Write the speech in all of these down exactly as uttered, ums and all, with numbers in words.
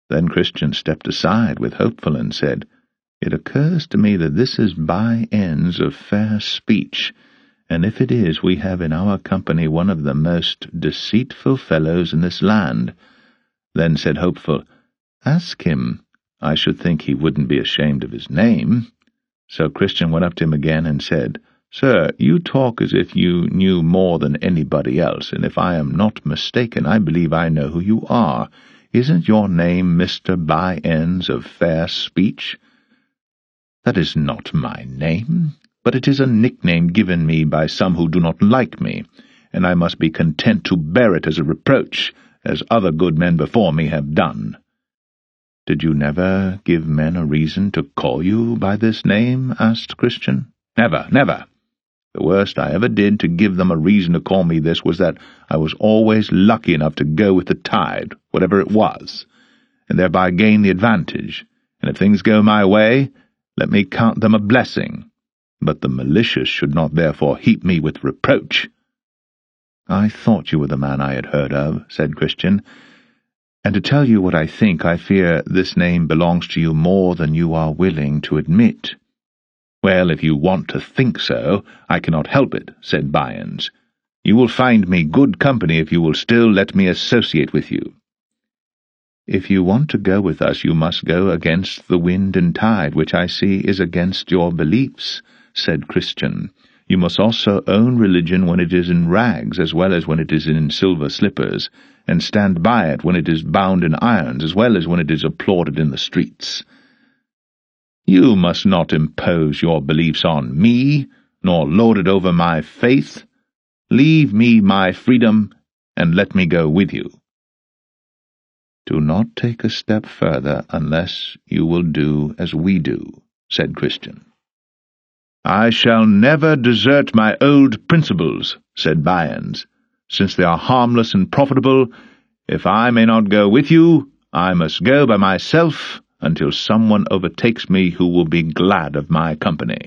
Then Christian stepped aside with Hopeful and said, "It occurs to me that this is by ends of fair speech, and if it is, we have in our company one of the most deceitful fellows in this land." Then said Hopeful, "Ask him. I should think he wouldn't be ashamed of his name." So Christian went up to him again and said, "Sir, you talk as if you knew more than anybody else, and if I am not mistaken, I believe I know who you are. Isn't your name Mister By-ends of Fair Speech?" "That is not my name, but it is a nickname given me by some who do not like me, and I must be content to bear it as a reproach, as other good men before me have done." "Did you never give men a reason to call you by this name?" asked Christian. "Never, never. The worst I ever did to give them a reason to call me this was that I was always lucky enough to go with the tide, whatever it was, and thereby gain the advantage, and if things go my way, let me count them a blessing. But the malicious should not therefore heap me with reproach." "I thought you were the man I had heard of," said Christian, "and to tell you what I think, I fear this name belongs to you more than you are willing to admit." "Well, if you want to think so, I cannot help it," said By-ends. "You will find me good company if you will still let me associate with you." "If you want to go with us, you must go against the wind and tide, which I see is against your beliefs," said Christian. "You must also own religion when it is in rags as well as when it is in silver slippers, and stand by it when it is bound in irons as well as when it is applauded in the streets. You must not impose your beliefs on me, nor lord it over my faith. Leave me my freedom, and let me go with you." "Do not take a step further unless you will do as we do," said Christian. "I shall never desert my old principles," said By-ends. "Since they are harmless and profitable, if I may not go with you, I must go by myself until someone overtakes me who will be glad of my company."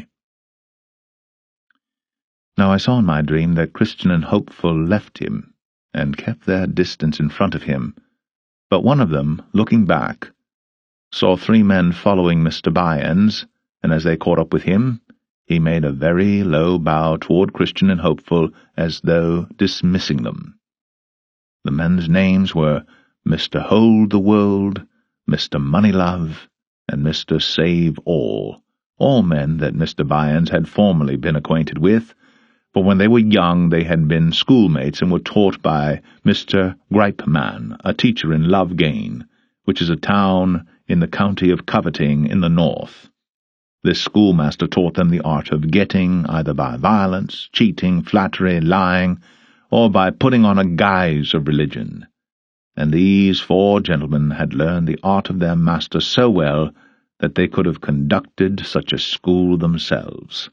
Now I saw in my dream that Christian and Hopeful left him, and kept their distance in front of him, but one of them, looking back, saw three men following Mister By-ends, and as they caught up with him, he made a very low bow toward Christian and Hopeful, as though dismissing them. The men's names were Mister Hold the World, Mister Moneylove, and Mister Save All, all men that Mister By-ends had formerly been acquainted with, for when they were young they had been schoolmates and were taught by Mister Gripeman, a teacher in Loughgane, which is a town in the county of Coveting in the north. This schoolmaster taught them the art of getting, either by violence, cheating, flattery, lying, or by putting on a guise of religion. And these four gentlemen had learned the art of their master so well that they could have conducted such a school themselves.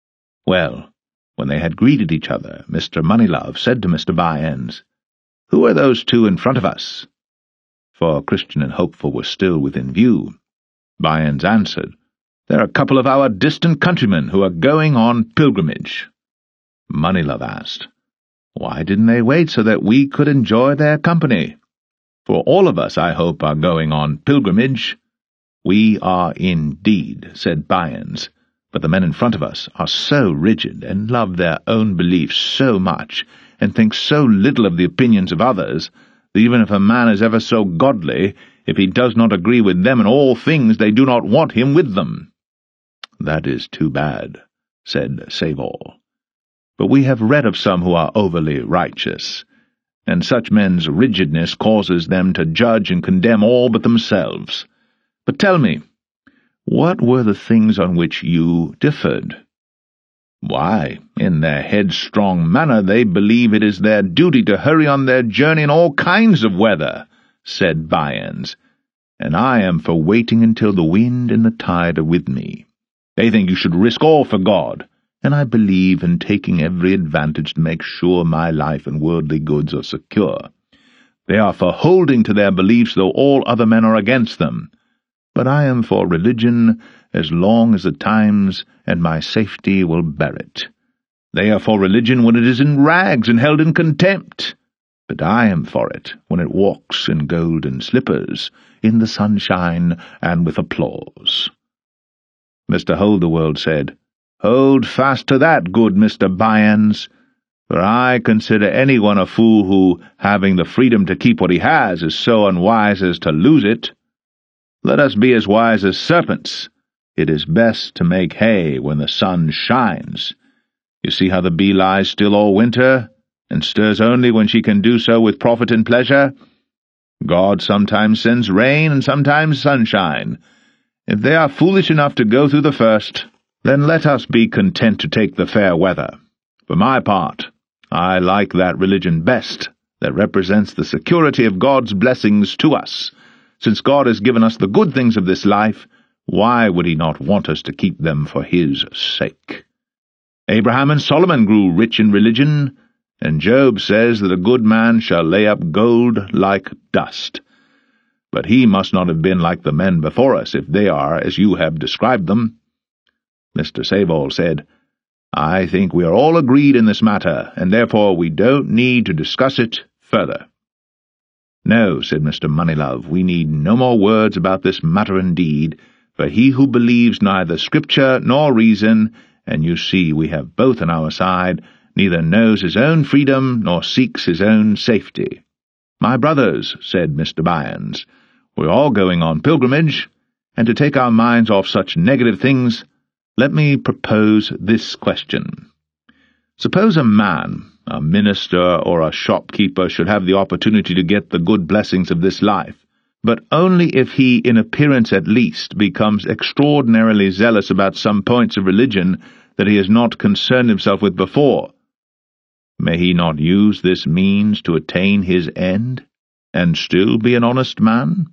Well, when they had greeted each other, Mister Moneylove said to Mister By-ends, "Who are those two in front of us?" For Christian and Hopeful were still within view. By-ends answered, "They're a couple of our distant countrymen who are going on pilgrimage." Moneylove asked, "Why didn't they wait so that we could enjoy their company? For all of us, I hope, are going on pilgrimage." "We are indeed," said By-ends, "but the men in front of us are so rigid, and love their own beliefs so much, and think so little of the opinions of others, that even if a man is ever so godly, if he does not agree with them in all things, they do not want him with them." "That is too bad," said Save All. "But we have read of some who are overly righteous, and such men's rigidness causes them to judge and condemn all but themselves. But tell me, what were the things on which you differed?" "Why, in their headstrong manner they believe it is their duty to hurry on their journey in all kinds of weather," said By-ends, "and I am for waiting until the wind and the tide are with me. They think you should risk all for God, and I believe in taking every advantage to make sure my life and worldly goods are secure. They are for holding to their beliefs though all other men are against them, but I am for religion as long as the times and my safety will bear it. They are for religion when it is in rags and held in contempt, but I am for it when it walks in golden slippers, in the sunshine, and with applause. Mister Hold-the-World said, "Hold fast to that, good Mister Byans, for I consider anyone a fool who, having the freedom to keep what he has, is so unwise as to lose it. Let us be as wise as serpents. It is best to make hay when the sun shines. You see how the bee lies still all winter, and stirs only when she can do so with profit and pleasure? God sometimes sends rain and sometimes sunshine. If they are foolish enough to go through the first, then let us be content to take the fair weather. For my part, I like that religion best that represents the security of God's blessings to us. Since God has given us the good things of this life, why would he not want us to keep them for his sake? Abraham and Solomon grew rich in religion, and Job says that a good man shall lay up gold like dust. But he must not have been like the men before us, if they are as you have described them." Mister Sable said, "I think we are all agreed in this matter, and therefore we don't need to discuss it further." "No," said Mister Moneylove, "we need no more words about this matter indeed, for he who believes neither Scripture nor reason, and you see we have both on our side, neither knows his own freedom nor seeks his own safety." "My brothers," said Mister Byans, "we're all going on pilgrimage, and to take our minds off such negative things, let me propose this question. Suppose a man, a minister or a shopkeeper, should have the opportunity to get the good blessings of this life, but only if he, in appearance at least, becomes extraordinarily zealous about some points of religion that he has not concerned himself with before. May he not use this means to attain his end, and still be an honest man?"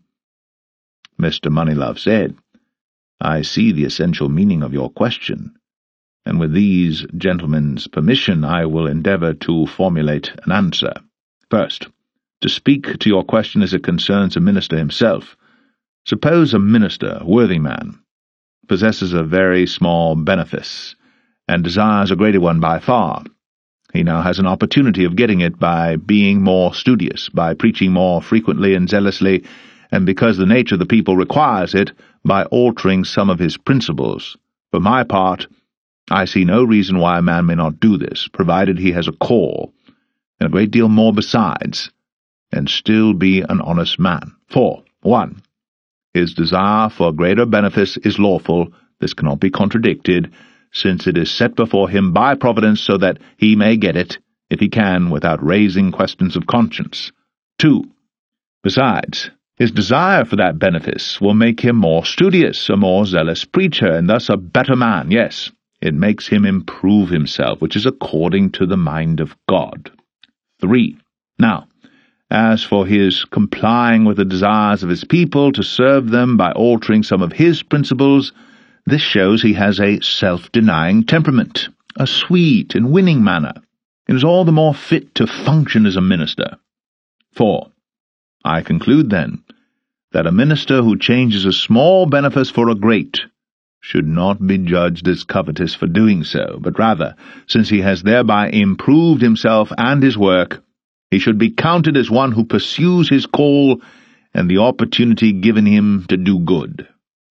Mister Moneylove said, "I see the essential meaning of your question, and with these gentlemen's permission I will endeavour to formulate an answer. First, to speak to your question as it concerns a minister himself. Suppose a minister, a worthy man, possesses a very small benefice, and desires a greater one by far. He now has an opportunity of getting it by being more studious, by preaching more frequently and zealously, and because the nature of the people requires it, by altering some of his principles. For my part, I see no reason why a man may not do this, provided he has a call, and a great deal more besides, and still be an honest man. For, one, his desire for greater benefice is lawful, this cannot be contradicted, since it is set before him by Providence so that he may get it, if he can, without raising questions of conscience. Two, besides, his desire for that benefice will make him more studious, a more zealous preacher, and thus a better man. Yes, it makes him improve himself, which is according to the mind of God. Three, now, as for his complying with the desires of his people to serve them by altering some of his principles, this shows he has a self-denying temperament, a sweet and winning manner, and is all the more fit to function as a minister. Four, I conclude, then, that a minister who changes a small benefice for a great should not be judged as covetous for doing so, but rather, since he has thereby improved himself and his work, he should be counted as one who pursues his call and the opportunity given him to do good.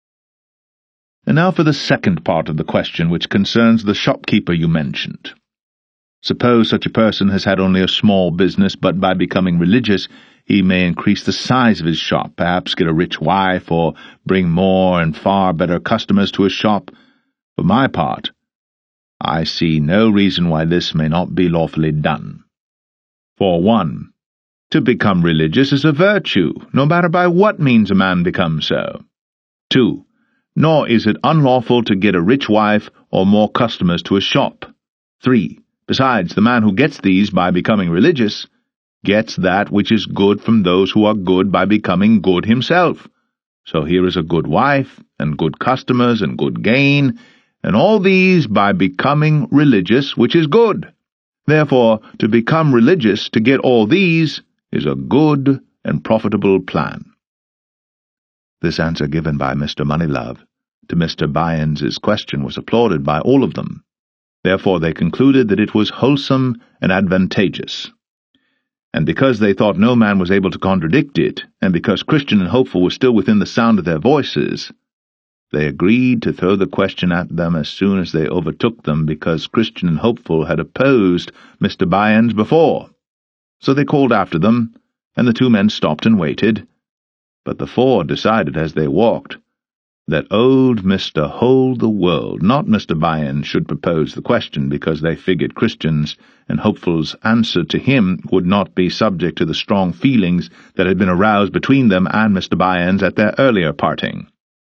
And now for the second part of the question, which concerns the shopkeeper you mentioned. Suppose such a person has had only a small business, but by becoming religious he may increase the size of his shop, perhaps get a rich wife, or bring more and far better customers to his shop. For my part, I see no reason why this may not be lawfully done. For one, to become religious is a virtue, no matter by what means a man becomes so. Two, nor is it unlawful to get a rich wife or more customers to his shop. Three, besides, the man who gets these by becoming religious gets that which is good from those who are good by becoming good himself. So here is a good wife, and good customers, and good gain, and all these by becoming religious, which is good. Therefore, to become religious, to get all these, is a good and profitable plan. This answer given by Mister Moneylove to Mister Byans's question was applauded by all of them. Therefore they concluded that it was wholesome and advantageous. and because they thought no man was able to contradict it, and because Christian and Hopeful were still within the sound of their voices, they agreed to throw the question at them as soon as they overtook them, because Christian and Hopeful had opposed Mister Byans before. So they called after them, and the two men stopped and waited. But the four decided as they walked that old Mister Hold the World, not Mister Byans, should propose the question, because they figured Christian's and Hopeful's answer to him would not be subject to the strong feelings that had been aroused between them and Mister Byans at their earlier parting.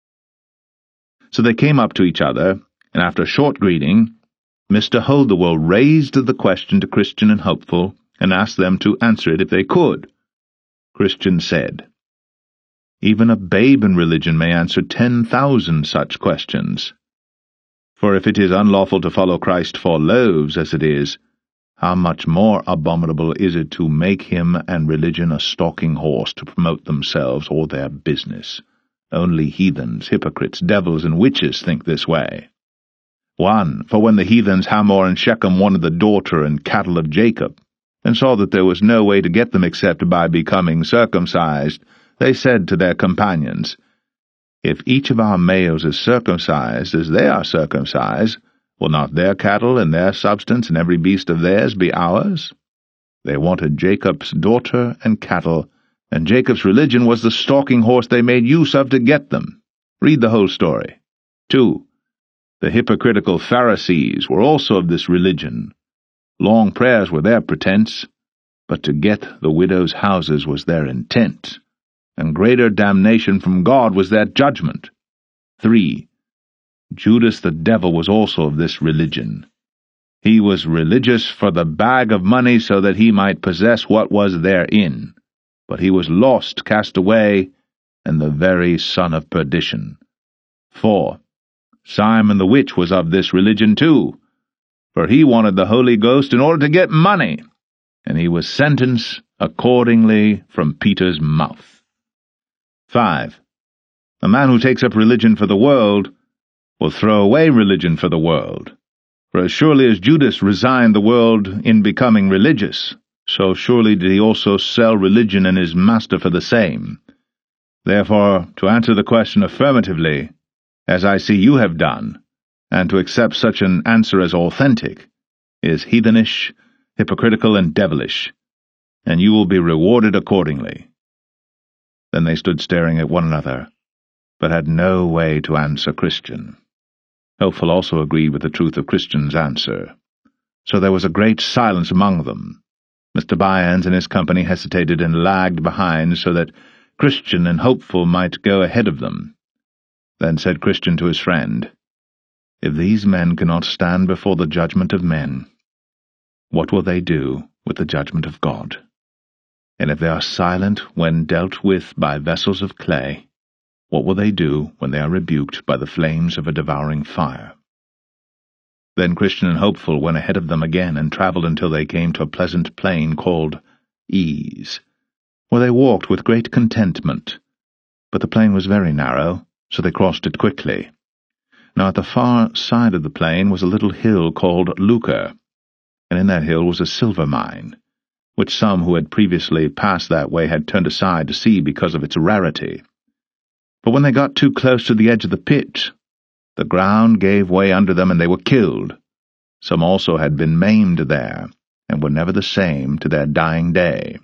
So they came up to each other, and after a short greeting, Mister Hold the World raised the question to Christian and Hopeful and asked them to answer it if they could. Christian said, "Even a babe in religion may answer ten thousand such questions. For if it is unlawful to follow Christ for loaves, as it is, how much more abominable is it to make him and religion a stalking horse to promote themselves or their business? Only heathens, hypocrites, devils, and witches think this way. One, for when the heathens Hamor and Shechem wanted the daughter and cattle of Jacob, and saw that there was no way to get them except by becoming circumcised, they said to their companions, 'If each of our males is circumcised as they are circumcised, will not their cattle and their substance and every beast of theirs be ours?' They wanted Jacob's daughter and cattle, and Jacob's religion was the stalking horse they made use of to get them. Read the whole story. Two, the hypocritical Pharisees were also of this religion. Long prayers were their pretense, but to get the widows' houses was their intent, and greater damnation from God was their judgment. Three, Judas the devil was also of this religion. He was religious for the bag of money so that he might possess what was therein, but he was lost, cast away, and the very son of perdition. Four, Simon the witch was of this religion too, for he wanted the Holy Ghost in order to get money, and he was sentenced accordingly from Peter's mouth. Five, a man who takes up religion for the world will throw away religion for the world, for as surely as Judas resigned the world in becoming religious, so surely did he also sell religion and his master for the same. Therefore, to answer the question affirmatively, as I see you have done, and to accept such an answer as authentic, is heathenish, hypocritical, and devilish, and you will be rewarded accordingly." Then they stood staring at one another, but had no way to answer Christian. Hopeful also agreed with the truth of Christian's answer. So there was a great silence among them. Mister Byans and his company hesitated and lagged behind so that Christian and Hopeful might go ahead of them. Then said Christian to his friend, "If these men cannot stand before the judgment of men, what will they do with the judgment of God? And if they are silent when dealt with by vessels of clay, what will they do when they are rebuked by the flames of a devouring fire?" Then Christian and Hopeful went ahead of them again and travelled until they came to a pleasant plain called Ease, where they walked with great contentment. But the plain was very narrow, so they crossed it quickly. Now at the far side of the plain was a little hill called Lucre, and in that hill was a silver mine, which some who had previously passed that way had turned aside to see because of its rarity. But when they got too close to the edge of the pit, the ground gave way under them, and they were killed. Some also had been maimed there, and were never the same to their dying day.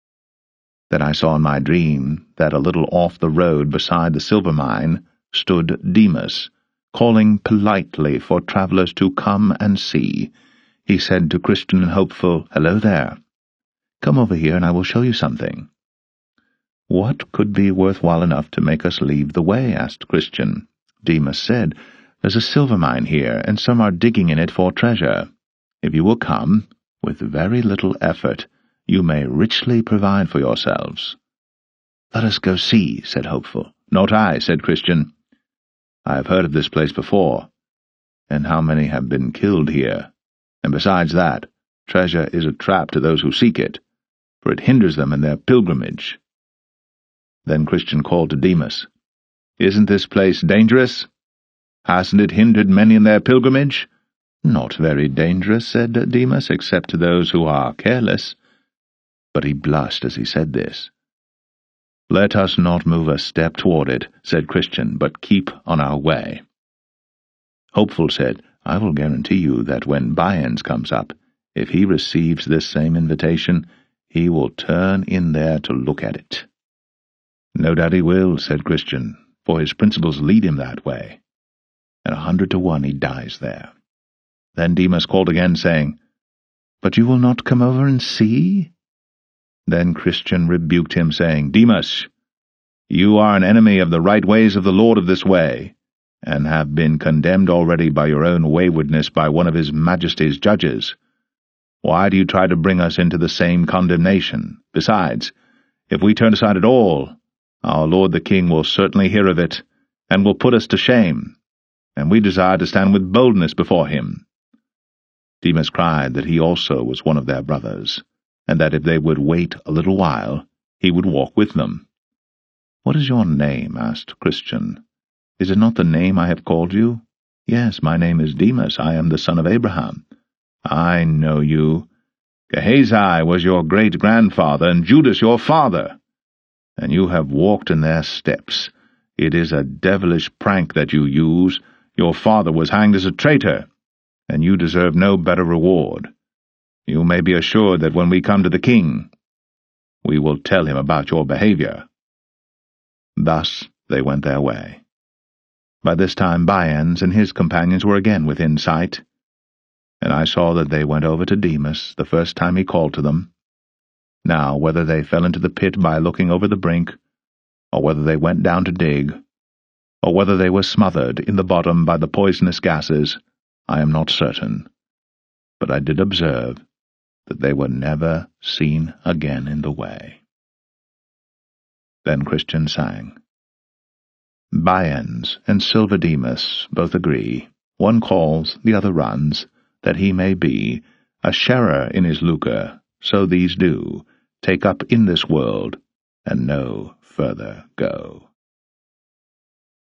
Then I saw in my dream that a little off the road beside the silver mine stood Demas, calling politely for travellers to come and see. He said to Christian and Hopeful, "Hello there. Come over here and I will show you something." "What could be worthwhile enough to make us leave the way?" asked Christian. Demas said, "There's a silver mine here, and some are digging in it for treasure. If you will come, with very little effort, you may richly provide for yourselves." "Let us go see," said Hopeful. "Not I," said Christian. "I have heard of this place before, and how many have been killed here. And besides that, treasure is a trap to those who seek it, for it hinders them in their pilgrimage." Then Christian called to Demas, "Isn't this place dangerous? Hasn't it hindered many in their pilgrimage?" "Not very dangerous," said Demas, "except to those who are careless." but he blushed as he said this. "Let us not move a step toward it," said Christian, "but keep on our way." Hopeful said, "I will guarantee you that when Bayans comes up, if he receives this same invitation, he will turn in there to look at it." "No doubt he will," said Christian, "for his principles lead him that way. And a hundred to one he dies there." Then Demas called again, saying, "But you will not come over and see?" Then Christian rebuked him, saying, "Demas, you are an enemy of the right ways of the Lord of this way, and have been condemned already by your own waywardness by one of his Majesty's judges. Why do you try to bring us into the same condemnation? Besides, if we turn aside at all, our lord the king will certainly hear of it, and will put us to shame, and we desire to stand with boldness before him." Demas cried that he also was one of their brothers, and that if they would wait a little while, he would walk with them. "What is your name?" asked Christian. "Is it not the name I have called you?" "Yes, my name is Demas. I am the son of Abraham." "I know you. Gehazi was your great-grandfather, and Judas your father. And you have walked in their steps. It is a devilish prank that you use. Your father was hanged as a traitor, and you deserve no better reward. You may be assured that when we come to the king, we will tell him about your behavior." Thus they went their way. By this time Bayans and his companions were again within sight, and I saw that they went over to Demas the first time he called to them. Now, whether they fell into the pit by looking over the brink, or whether they went down to dig, or whether they were smothered in the bottom by the poisonous gases, I am not certain, but I did observe that they were never seen again in the way. Then Christian sang. Bayans and Silverdemas both agree, one calls, the other runs, that he may be a sharer in his lucre, so these do, take up in this world, and no further go.